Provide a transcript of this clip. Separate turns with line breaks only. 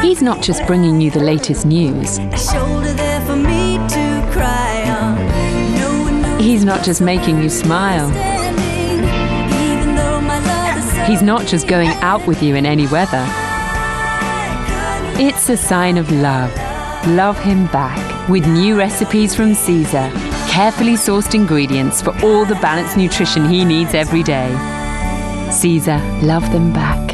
He's not just bringing you the latest news. He's not just making you smile. He's not just going out with you in any weather. It's a sign of love. Love him back with new recipes from Caesar. Carefully sourced ingredients for all the balanced nutrition he needs every day. Caesar, love them back.